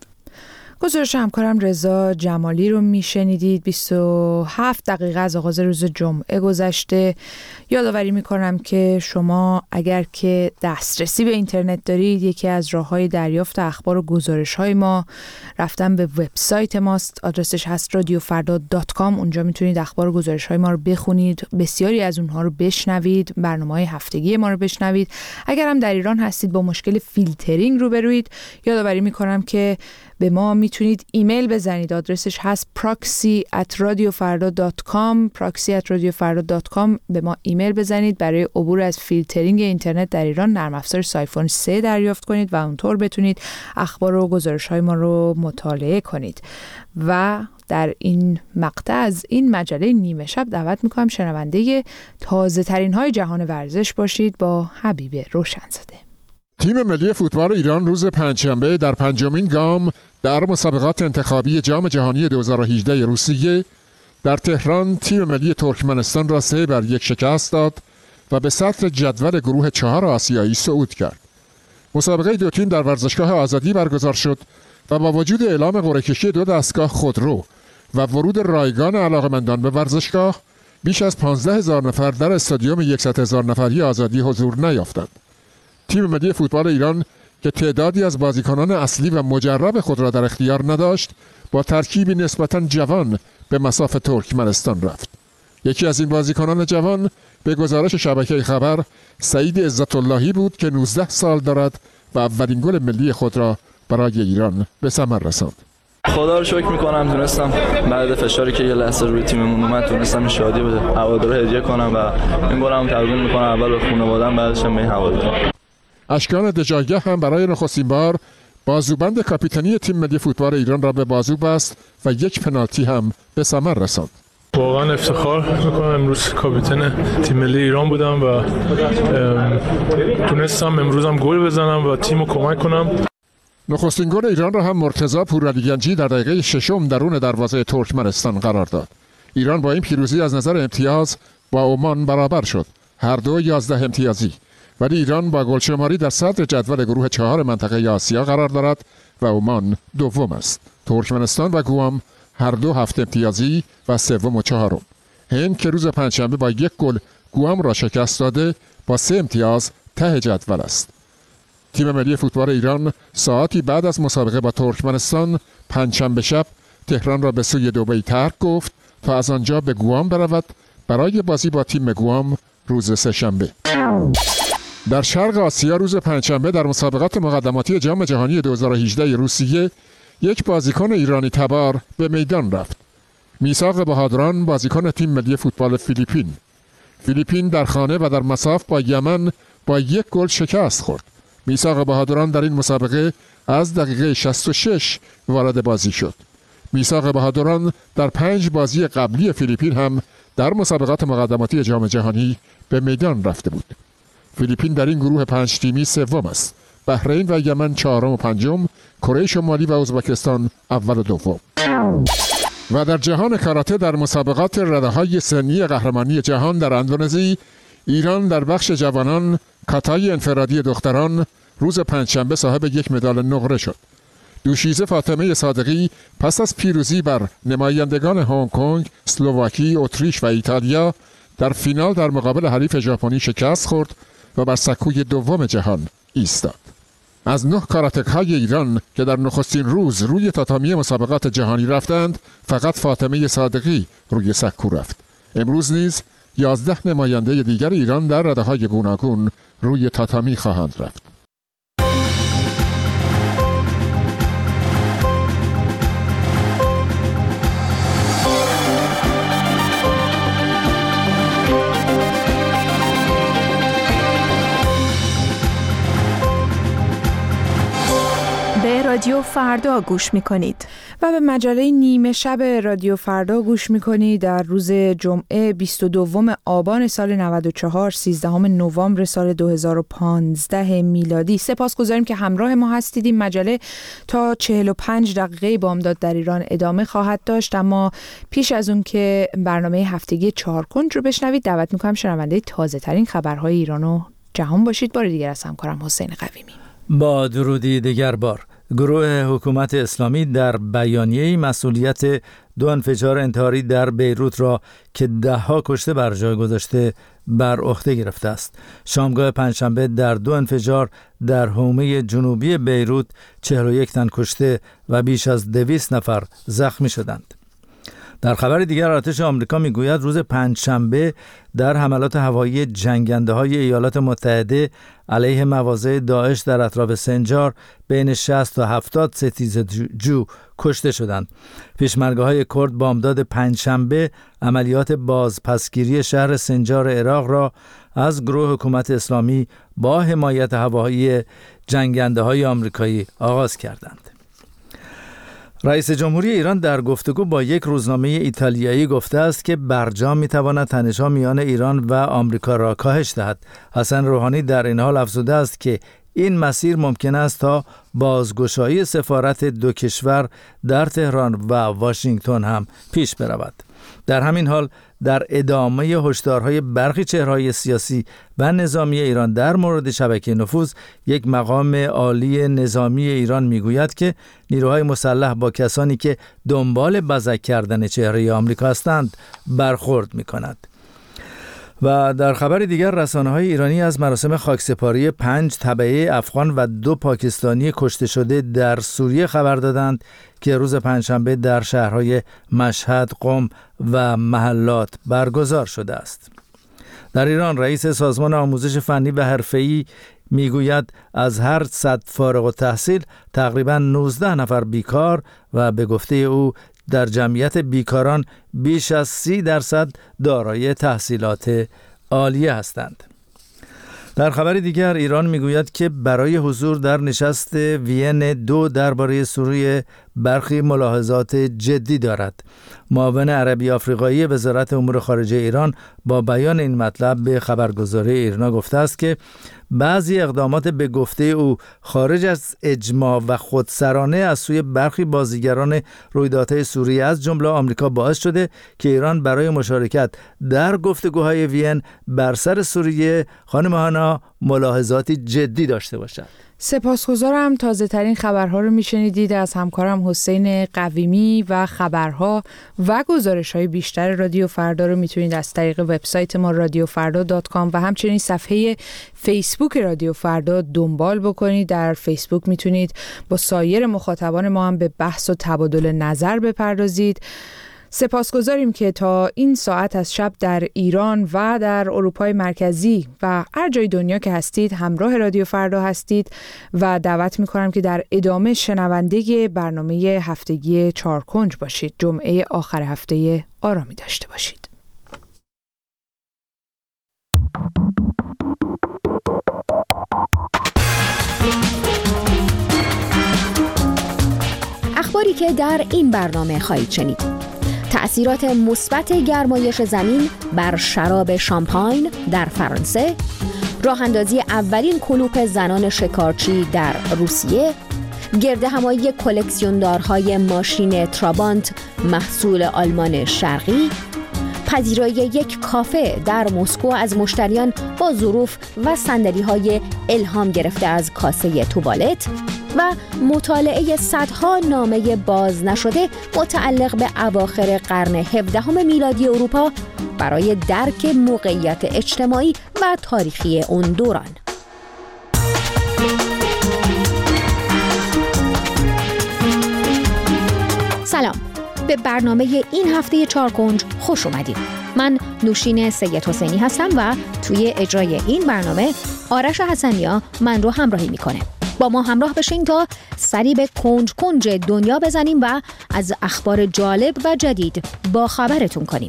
گزارش همکارم رضا جمالی رو میشنیدید. بیست و هفت دقیقه از آغاز روز جمعه گذشته. یادآوری میکنم که شما اگر که دسترسی به اینترنت دارید، یکی از راه‌های دریافت اخبار و گزارش‌های ما رفتن به وبسایت ماست. آدرسش هست رادیو فردا دات کام. اونجا میتونید اخبار و گزارش‌های ما رو بخونید، بسیاری از اونها رو بشنوید، برنامه‌های هفتگی ما رو بشنوید. اگر هم در ایران هستید با مشکل فیلترینگ روبروید، یادآوری میکنم که به ما میتونید ایمیل بزنید. آدرسش هست proxy at radiofarda dot com. proxy at radiofarda dot com. به ما ایمیل بزنید برای عبور از فیلترینگ اینترنت در ایران. نرم افزار سایفون سه دریافت کنید و اونطور بتونید اخبار و گزارش های ما رو مطالعه کنید. و در این مقطع از این مجله نیمه شب دعوت میکنم شنونده تازه ترین های جهان ورزش باشید با حبیب روشنزاده. تیم ملی فوتبال ایران روز پنجشنبه در پنجمین گام در مسابقات انتخابی جام جهانی دو هزار و هجده روسیه در تهران تیم ملی ترکمنستان را سه بر یک شکست داد و به سطر جدول گروه چهار آسیایی صعود کرد. مسابقه دو تیم در ورزشگاه آزادی برگزار شد و با وجود اعلام قرعه‌کشی دو دستگاه خودرو و ورود رایگان علاقه‌مندان به ورزشگاه، بیش از پانزده هزار نفر در استادیوم صد هزار نفری آزادی حضور نیافتند. تیم ملی فوتبال ایران که تعدادی از بازیکنان اصلی و مجرب خود را در اختیار نداشت، با ترکیبی نسبتاً جوان به مصاف ترکمنستان رفت. یکی از این بازیکنان جوان به گزارش شبکه خبر سعید عزت اللهی بود که نوزده سال دارد و اولین گل ملی خود را برای ایران به ثمر رساند. خدا رو شکر میکنم تونستم بعد فشاری که یه لحظه روی تیممون اومد تونستم این شادی به هوادارا هدیه کنم و این گلم تقدیم میکنم اول به خانواده‌ام، بعدش هم به هوادارا. اشکان دژایه هم برای نخستین بار بازوبند کاپیتانی تیم ملی فوتبال ایران را به بازو بست و یک پنالتی هم به ثمر رساند. واقعا افتخار میکنم امروز کاپیتان تیم ملی ایران بودم و تونستم امروزم گل بزنم و تیمو کمک کنم. نخستین گل ایران را هم مرتضی پورعلیگنجی در دقیقه ششم درون دروازه ترکمنستان قرار داد. ایران با این پیروزی از نظر امتیاز با عمان برابر شد، هر دو یازده امتیازی، ولی ایران با گلشماری در صدر جدول گروه چهار منطقه آسیا قرار دارد و عمان دوم است. ترکمنستان و گوام هر دو هفت امتیازی و سوم و چهارم. هند که روز پنجشنبه با یک گل گوام را شکست داده با سه امتیاز ته جدول است. تیم ملی فوتبال ایران ساعتی بعد از مسابقه با ترکمنستان پنجشنبه شب تهران را به سوی دبی ترک گفت تا از آنجا به گوام برود برای بازی با تیم گوام روز سه‌شنبه. در شرق آسیا روز پنجشنبه در مسابقات مقدماتی جام جهانی دو هزار و هجده روسیه یک بازیکن ایرانی تبار به میدان رفت. میثاق بهادران بازیکن تیم ملی فوتبال فیلیپین. فیلیپین در خانه و در مصاف با یمن با یک گل شکست خورد. میثاق بهادران در این مسابقه از دقیقه شصت و شش وارد بازی شد. میثاق بهادران در پنج بازی قبلی فیلیپین هم در مسابقات مقدماتی جام جهانی به میدان رفته بود. فیلیپین در این گروه پنج تیمی سوم است. بحرین و یمن چهارم و پنجم، کره شمالی و ازبکستان اول و دوم. و در جهان کاراته در مسابقات رده‌های سنی قهرمانی جهان در اندونزی، ایران در بخش جوانان کاتای انفرادی دختران روز پنجشنبه صاحب یک مدال نقره شد. دوشیزه فاطمه صادقی پس از پیروزی بر نمایندگان هنگ کنگ، اسلواکی، اتریش و ایتالیا در فینال در مقابل حریف ژاپنی شکست خورد و بر سکوی دوم جهان ایستاد. از نه کاراتک‌های ایران که در نخستین روز روی تاتامی مسابقات جهانی رفتند، فقط فاطمه صادقی روی سکو رفت. امروز نیز یازده نماینده دیگر ایران در رده‌های گوناگون روی تاتامی خواهند رفت. رادیو فردا گوش میکنید و به مجله نیمه شب رادیو فردا گوش میکنید. در روز جمعه بیست و دوم آبان سال نود و چهار، سیزدهم نوامبر سال دو هزار و پانزده میلادی. سپاسگزاریم که همراه ما هستید. این مجله تا چهل و پنج دقیقه بامداد در ایران ادامه خواهد داشت، اما پیش از اون که برنامه هفتگی چهارکنج رو بشنوید، دعوت میکنم شنونده تازه ترین خبرهای ایران و جهان باشید. بار دیگر از همکارم حسین قویمی. با درودی دیگر بار، گروه حکومت اسلامی در بیانیه‌ای مسئولیت دو انفجار انتحاری در بیروت را که ده‌ها کشته بر جای گذاشته بر عهده گرفته است. شامگاه پنجشنبه در دو انفجار در حومه جنوبی بیروت چهل و یک تن کشته و بیش از دویست نفر زخمی شدند. در خبر دیگر، ارتش آمریکا میگوید روز پنجشنبه در حملات هوایی جنگنده‌های ایالات متحده علیه مواضع داعش در اطراف سنجار بین شصت تا هفتاد ستیزجو کشته شدند. پیشمرگه‌های کرد بامداد پنجشنبه عملیات بازپسگیری شهر سنجار عراق را از گروه حکومت اسلامی با حمایت هوایی جنگنده‌های آمریکایی آغاز کردند. رئیس جمهوری ایران در گفتگو با یک روزنامه ایتالیایی گفته است که برجام می‌تواند تنش‌ها میان ایران و آمریکا را کاهش دهد. حسن روحانی در این حال افزوده است که این مسیر ممکن است تا بازگشایی سفارت دو کشور در تهران و واشنگتن هم پیش برود. در همین حال در ادامه هشدارهای برخی چهره‌های سیاسی و نظامی ایران در مورد شبکه نفوذ، یک مقام عالی نظامی ایران میگوید که نیروهای مسلح با کسانی که دنبال بزک کردن چهره آمریکا هستند برخورد می‌کند. و در خبر دیگر، رسانه‌های ایرانی از مراسم خاکسپاری پنج تبعه افغان و دو پاکستانی کشته شده در سوریه خبر دادند که روز پنجشنبه در شهرهای مشهد، قم و محلات برگزار شده است. در ایران، رئیس سازمان آموزش فنی و حرفه‌ای میگوید از هر صد فارغ التحصیل تقریباً نوزده نفر بیکار و به گفته او در جمعیت بیکاران بیش از سی درصد دارای تحصیلات عالیه هستند. در خبر دیگر، ایران میگوید که برای حضور در نشست وین دو درباره سوریه برخی ملاحظات جدی دارد. معاون عربی آفریقایی وزارت امور خارجه ایران با بیان این مطلب به خبرگزاری ایرنا گفته است که بعضی اقدامات به گفته او خارج از اجماع و خودسرانه از سوی برخی بازیگران رویدادهای سوریه از جمله آمریکا باعث شده که ایران برای مشارکت در گفتگوهای وین بر سر سوریه خانم هانا ملاحظاتی جدی داشته باشد. سپاسگزارم. تازه ترین خبرها رو میشنیدید از همکارم حسین قویمی و خبرها و گزارش های بیشتر رادیو فردا رو میتونید از طریق وبسایت ما رادیو فردا دات کام و همچنین صفحه فیسبوک رادیو فردا دنبال بکنید. در فیسبوک میتونید با سایر مخاطبان ما هم به بحث و تبادل نظر بپردازید. سپاسگزاریم که تا این ساعت از شب در ایران و در اروپای مرکزی و هر جای دنیا که هستید همراه رادیو فردا هستید و دعوت میکنم که در ادامه شنونده برنامه هفتگی چارکنج باشید. جمعه آخر هفته آرامی داشته باشید. اخباری که در این برنامه خواهید شنید: تأثیرات مثبت گرمایش زمین بر شراب شامپاین در فرانسه، راه اندازی اولین کلوپ زنان شکارچی در روسیه، گردهمایی کلکسیوندارهای ماشین ترابانت محصول آلمان شرقی، پذیرایی یک کافه در مسکو از مشتریان با ظروف و صندلی‌های الهام گرفته از کاسه توالت و مطالعه صدها نامه باز نشده متعلق به اواخر قرن هفدهم میلادی اروپا برای درک موقعیت اجتماعی و تاریخی اون دوران. سلام، به برنامه این هفته چارکنج خوش اومدید. من نوشین سید حسینی هستم و توی اجرای این برنامه آرش حسنیا من رو همراهی میکنه. با ما همراه بشین تا سری به کنج کنج دنیا بزنیم و از اخبار جالب و جدید با خبرتون کنیم.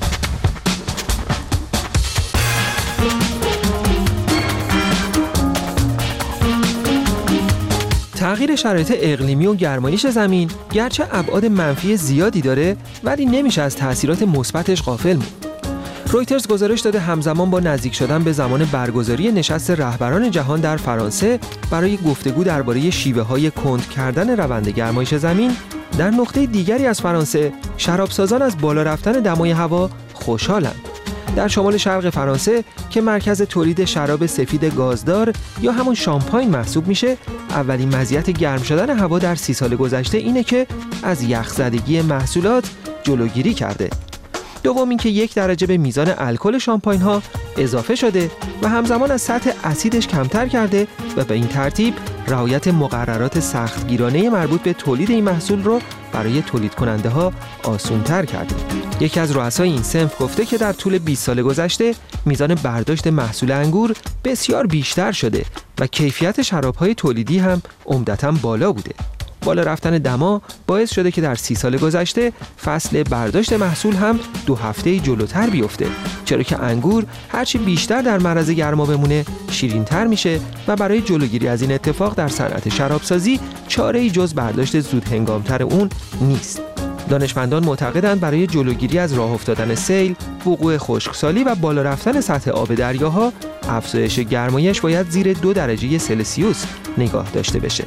تغییر شرایط اقلیمی و گرمایش زمین گرچه ابعاد منفی زیادی داره ولی نمیشه از تأثیرات مثبتش غافل موند. رویترز گزارش داده همزمان با نزدیک شدن به زمان برگزاری نشست رهبران جهان در فرانسه برای گفتگو درباره شیوه‌های کند کردن روند گرمایش زمین، در نقطه دیگری از فرانسه شرابسازان از بالا رفتن دمای هوا خوشحالند. در شمال شرق فرانسه که مرکز تولید شراب سفید گازدار یا همون شامپاین محسوب میشه، اولین مزیت گرم شدن هوا در سی سال گذشته اینه که از یخزدگی محصولات جلوگیری کرده. دوم اینکه یک درجه به میزان الکل شامپاین ها اضافه شده و همزمان از سطح اسیدش کمتر کرده و به این ترتیب رعایت مقررات سختگیرانه مربوط به تولید این محصول رو برای تولید کننده ها آسان‌تر کرده. یکی از رؤسای این صنف گفته که در طول بیست سال گذشته میزان برداشت محصول انگور بسیار بیشتر شده و کیفیت شراب‌های تولیدی هم عمدتاً بالا بوده. بالا رفتن دما باعث شده که در سی سال گذشته فصل برداشت محصول هم دو هفته جلوتر بیفته، چرا که انگور هرچی بیشتر در معرض گرما بمونه شیرین‌تر میشه و برای جلوگیری از این اتفاق در صنعت شرابسازی چاره‌ای جز برداشت زود هنگامتر اون نیست. دانشمندان معتقدند برای جلوگیری از راه افتادن سیل، وقوع خشکسالی و بالا رفتن سطح آب دریاها، افزایش گرمایش باید زیر دو درجه سلسیوس نگاه داشته بشه.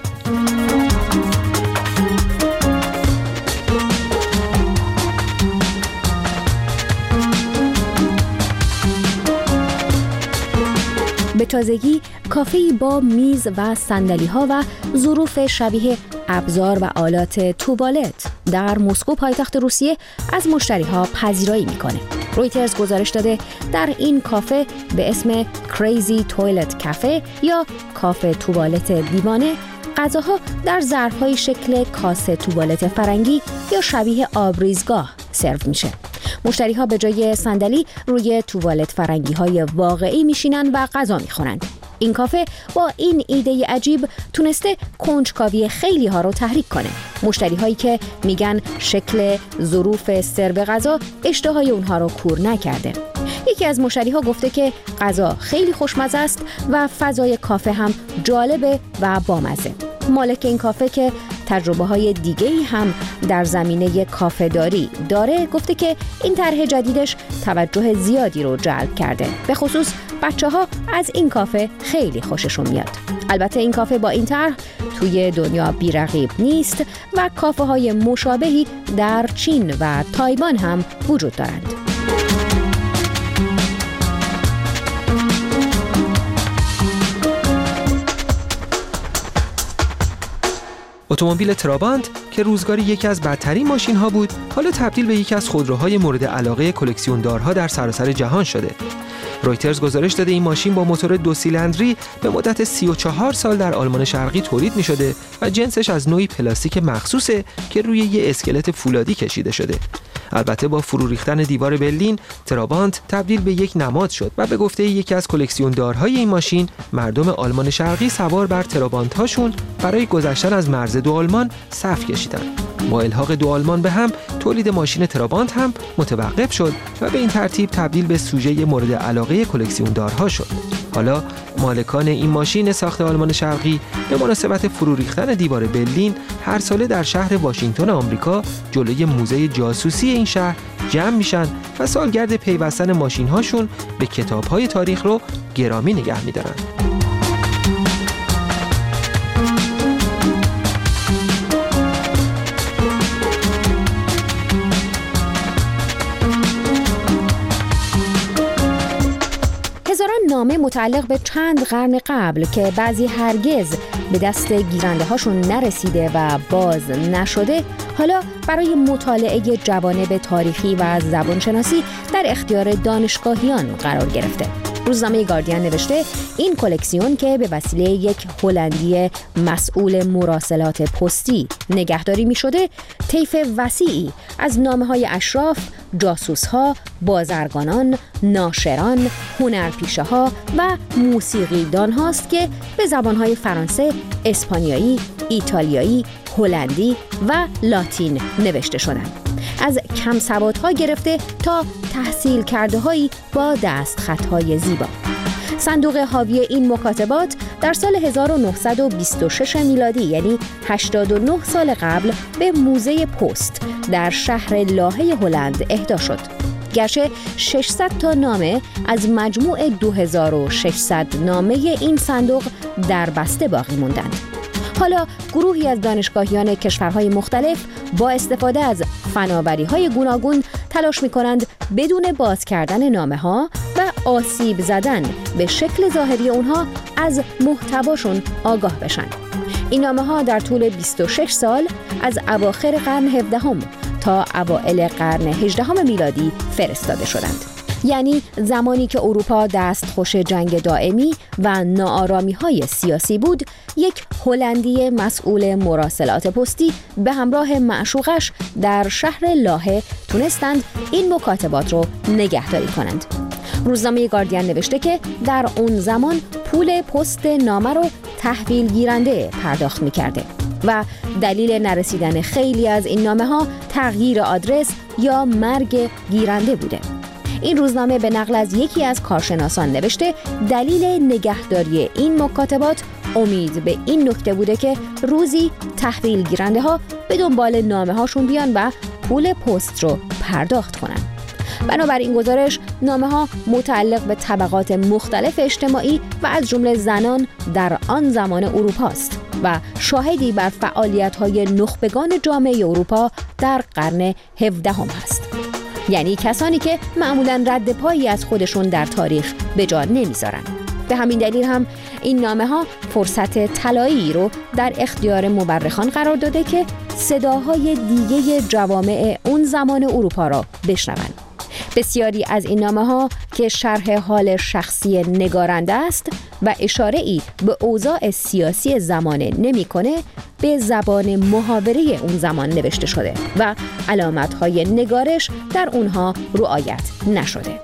به تازگی کافه‌ای با میز و صندلی‌ها و ظروف شبیه ابزار و آلات توالت در مسکو پایتخت روسیه از مشتری‌ها پذیرایی می‌کنه. رویترز گزارش داده در این کافه به اسم کریزی توالت کافه یا کافه توالت دیوانه، غذاها در ظرف‌های شکل کاسه توالت فرنگی یا شبیه آبریزگاه سرو میشه. مشتری‌ها به جای صندلی روی توالت فرنگی‌های واقعی میشینن و غذا میخورن. این کافه با این ایده عجیب تونسته کنجکاوی خیلی ها رو تحریک کنه. مشتری هایی که میگن شکل ظروف سرو غذا اشتهای اونها رو کور نکرده. یکی از مشتری ها گفته که غذا خیلی خوشمزه است و فضای کافه هم جالبه و بامزه. مالک این کافه که تجربه های دیگه‌ای هم در زمینه کافه داری داره گفته که این طرح جدیدش توجه زیادی رو جلب کرده. به خصوص بچه ها از این کافه خیلی خوششون میاد. البته این کافه با این طرح توی دنیا بی‌رقیب نیست و کافه های مشابهی در چین و تایوان هم وجود دارند. اتومبیل ترابانت که روزگاری یکی از بدترین ماشین‌ها بود، حالا تبدیل به یکی از خودروهای مورد علاقه کلکسیوندارها در سراسر جهان شده. رویترز گزارش داده این ماشین با موتور دو سیلندری به مدت سی و چهار سال در آلمان شرقی تولید می‌شده و جنسش از نوعی پلاستیک مخصوصه که روی یه اسکلت فولادی کشیده شده. البته با فرو ریختن دیوار برلین، ترابانت تبدیل به یک نماد شد و به گفته یکی از کلکسیوندارهای این ماشین، مردم آلمان شرقی سوار بر ترابانت‌هاشون برای گذشتن از مرز دو آلمان صف کشیدند. با الحاق دو آلمان به هم، تولید ماشین ترابانت هم متوقف شد و به این ترتیب تبدیل به سوژه مورد علاقه کلکسیوندارها شد. حالا مالکان این ماشین ساخت آلمان شرقی به مناسبت فرو ریختن دیوار برلین هر ساله در شهر واشنگتن آمریکا جلوی موزه جاسوسی این شهر جمع میشن و سالگرد پیوستن ماشین‌هاشون به کتاب‌های تاریخ رو گرامی نگه می‌دارن. هزاران نامه متعلق به چند قرن قبل که بعضی هرگز به دست گیرنده هاشون نرسیده و باز نشده، حالا برای مطالعه جوانب تاریخی و زبانشناسی در اختیار دانشگاهیان قرار گرفته. روزنامه گاردین نوشته این کلکسیون که به وسیله یک هلندی مسئول مراسلات پستی نگهداری می شده، طیف وسیعی از نامه‌های اشراف، جاسوس‌ها، بازرگانان، ناشران، هنرپیشه‌ها و موسیقیدان هاست که به زبان‌های فرانسه، اسپانیایی، ایتالیایی، هلندی و لاتین نوشته شدند. از کم سوادها گرفته تا تحصیل کرده هایی با دستخطهای زیبا. صندوق حاوی این مکاتبات در سال هزار و نهصد و بیست و شش میلادی، یعنی هشتاد و نه سال قبل، به موزه پست در شهر لاهه هلند اهدا شد. گرچه ششصد تا نامه از مجموع دو هزار و ششصد نامه این صندوق در بسته باقی موندند. حالا گروهی از دانشگاهیان کشورهای مختلف با استفاده از فناوری‌های گوناگون تلاش می‌کنند بدون باز کردن نامه‌ها و آسیب زدن به شکل ظاهری اونها از محتواشون آگاه بشن. این نامه‌ها در طول بیست و شش سال از اواخر قرن هفدهم تا اوایل قرن هجدهم میلادی فرستاده شدند. یعنی زمانی که اروپا دستخوش جنگ دائمی و ناآرامی‌های سیاسی بود، یک هلندی مسئول مراسلات پستی به همراه معشوقش در شهر لاهه تونستند این مکاتبات رو نگهداری کنند. روزنامه گاردین نوشته که در اون زمان پول پست نامه رو تحویل گیرنده پرداخت می‌کرده و دلیل نرسیدن خیلی از این نامه‌ها تغییر آدرس یا مرگ گیرنده بوده. این روزنامه به نقل از یکی از کارشناسان نوشته دلیل نگهداری این مکاتبات امید به این نکته بوده که روزی تحویل گیرنده ها به دنبال نامه هاشون بیان و پول پست رو پرداخت کنن. بنابراین گزارش نامه ها متعلق به طبقات مختلف اجتماعی و از جمله زنان در آن زمان اروپا است و شاهدی بر فعالیت های نخبگان جامعه اروپا در قرن هفدهم است. یعنی کسانی که معمولاً رد پایی از خودشون در تاریخ به جا نمیذارن. به همین دلیل هم این نامه ها فرصت طلایی رو در اختیار مورخان قرار داده که صداهای دیگه جوامع اون زمان اروپا را بشنوند. بسیاری از این نامه ها که شرح حال شخصی نگارنده است و اشاره ای به اوضاع سیاسی زمانه نمی‌کنه، به زبان محاوره اون زمان نوشته شده و علامت‌های نگارش در اونها رعایت نشده.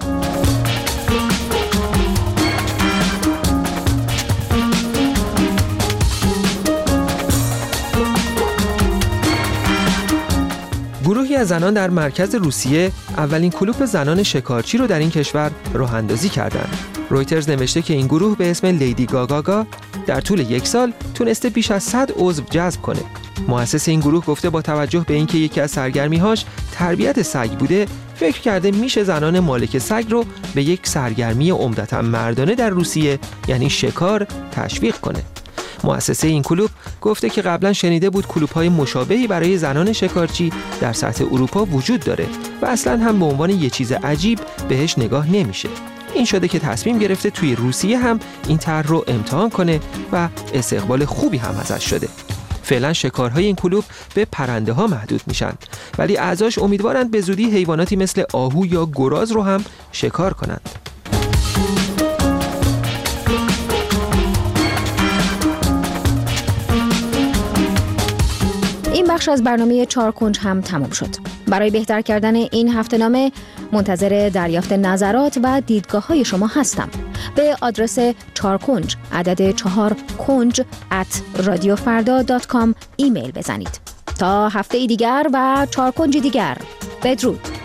گروهی از زنان در مرکز روسیه اولین کلوپ زنان شکارچی رو در این کشور راه اندازی کردند. رویترز نوشته که این گروه به اسم لیدی گاگاگا در طول یک سال تونسته بیش از صد عضو جذب کنه. مؤسس این گروه گفته با توجه به اینکه یکی از سرگرمی‌هاش تربیت سگ بوده، فکر کرده میشه زنان مالک سگ رو به یک سرگرمی عمدتاً مردانه در روسیه، یعنی شکار، تشویق کنه. مؤسسه این کلوب گفته که قبلا شنیده بود کلوب‌های مشابهی برای زنان شکارچی در سطح اروپا وجود داره و اصلاً هم به عنوان یه چیز عجیب بهش نگاه نمیشه. این شده که تصمیم گرفته توی روسیه هم این طرح رو امتحان کنه و استقبال خوبی هم ازش شده. فعلا شکارهای این کلوپ به پرنده ها محدود میشن، ولی اعضاش امیدوارند به زودی حیواناتی مثل آهو یا گراز رو هم شکار کنند. این بخش از برنامه چهار کنج هم تمام شد. برای بهتر کردن این هفته‌نامه منتظر دریافت نظرات و دیدگاه‌های شما هستم. به آدرس چهار کنج عدد چهار کنج ات رادیو فردا دات کام ایمیل بزنید. تا هفته دیگر و چهار کنج دیگر، بدرود.